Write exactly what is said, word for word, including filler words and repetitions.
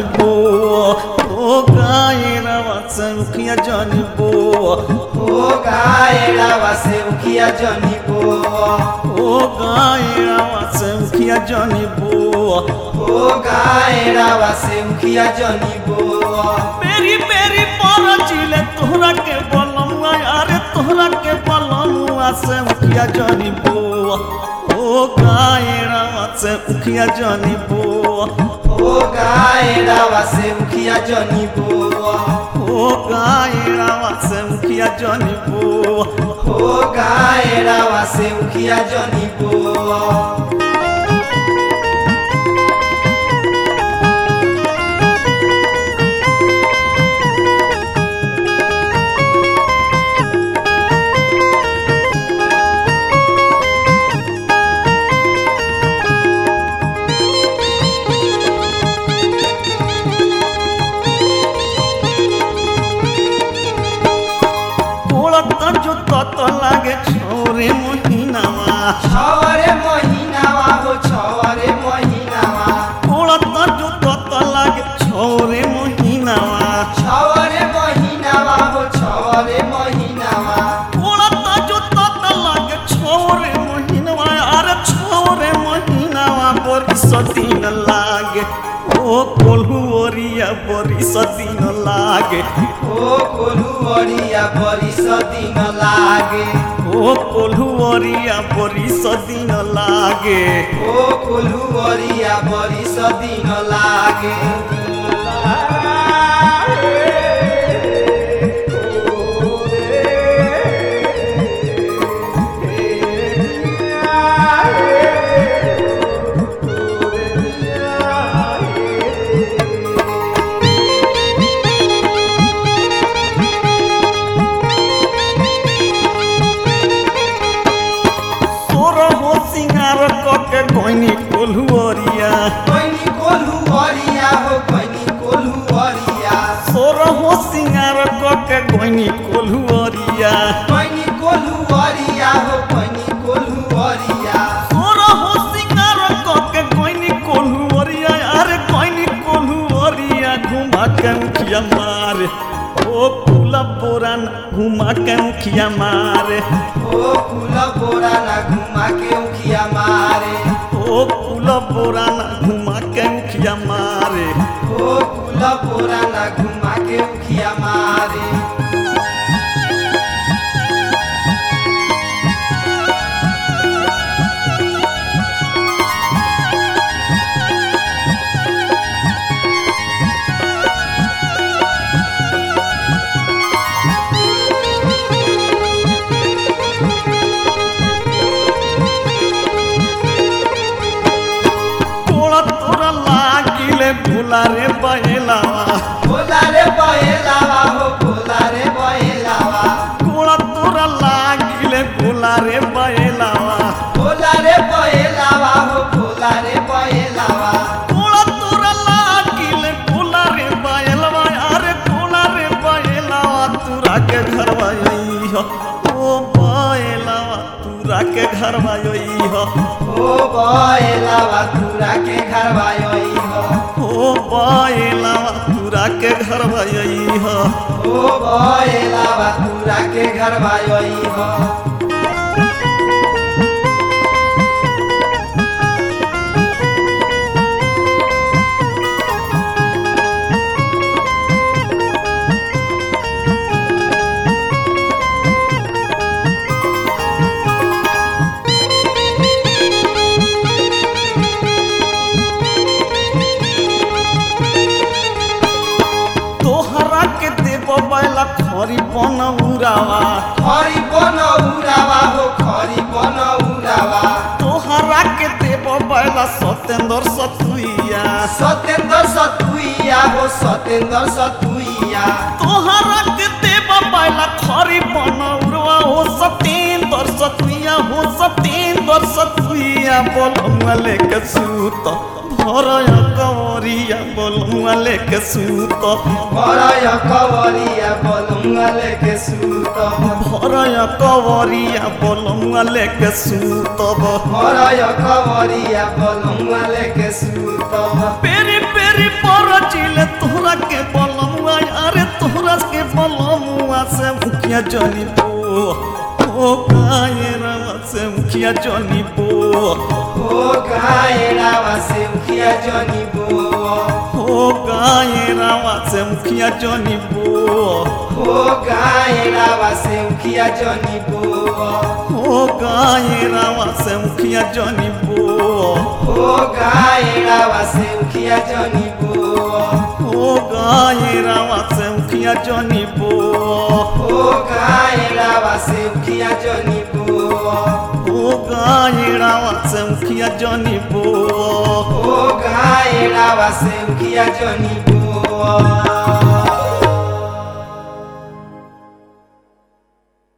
जानी बो ओ गायरावा से उखिया जानी बो ओ गायरावा से उखिया जानी बो ओ गायरावा से उखिया जानी बो ओ गायरावा से उखिया जानी बो मेरी मेरी पर चिले तोहरा के बलमुआ यारे तोहरा के बलमुआ से उखिया जानी बो ओ गायरावा से उखिया जानी बो ओ गायरावा से उखिया जानी बो ओ गायरावा से उखिया जानी बो ओ गायरावा से उखिया जानी बो जो तत लागे छोरे महीनावा छवरे महीनावा हो छवरे महीनावा उड़त जो तत लागे छोरे महीनावा छवरे महीनावा हो छवरे महीनावा उड़त जो तत लागे छोरे महीनावा अरे छोरे महीनावा बरिस दिन लागे ओ कोल्हुओरिया बरिस दिन लागे ओ कोल्हुओरिया बरिस दिन लागे ओ कोल्हुओरिया बरिस दिन लागे ओ कोल्हुओरिया बरिस दिन लागे कोइनी कोल्हुओरिया कोइनी कोल्हुओरिया हो कोइनी कोल्हुओरिया सोर हो सिंगार के कोइनी कोल्हुओरिया कोइनी कोल्हुओरिया हो कोइनी कोल्हुओरिया सोर हो सिंगार के कोइनी कोल्हुओरिया अरे कोइनी कोल्हुओरिया घुमा के उखिया मारे ओ कुला बोरान घुमा के उखिया मारे ओ कुला बोराना घुमा के उखिया मारे ओ कुला बोराना घुमा के उखिया मारे ओ कुला बोराना घुमा के उखिया मारे भोला रे बहेलावा भोला रे बहेलावा हो भोला रे बहेलावा कोड़ा तोरा लागिले भोला रे बहेलावा भोला रे बहेलावा हो भोला रे बहेलावा कोड़ा तोरा लागिले भोला रे बहेलावा अरे भोला रे बहेलावा तोरा के घरवा आई हो ओ बहेलावा तोरा के घरवा आई हो ओ बहेलावा तोरा के घरवा आई हो ओ बहेलावा तोरा के घरवा आई हो ओ बहेलावा तोरा के घरवा आई हो बैला खरी बन उरावा खरी बन उरावा हो खरी बन उरावा तोहरा के देव बैला सतेंद्र सतुइया सतेंद्र सतुइया हो सतेंद्र सतुइया तोहरा के देव बैला खरी बन उरावा हो सतेंद्र सतुइया हो सतेंद्र सतुइया बोलमुआ लेके सूत भरय कवरिया बोलमुआ लेके सूत भरय कवरिया बोलमुआ लेके सूत भरय कवरिया बोलमुआ लेके सूत भरय कवरिया बोलमुआ लेके सूत पेरी पे बेरी पर चिले तोहरा के बलमुआ अरे तोहरा के बलमुआ से मुखिया जनी बो ओ गायरावा से मुखिया जनी बो ओ गायरावा से मुखिया जनी बो ओ गायरावा से मुखिया जनी बो ओ गायरावा से मुखिया जनी बो ओ गायरावा से मुखिया जनी बो ओ गायरावा से मुखिया जनी बो ओ गायरावा से मुखिया जनी बो ओ गायरावा से मुखिया जनी बो ओ गायरावा से मुखिया जनी बो ओ गायरावा से मुखिया जनी बो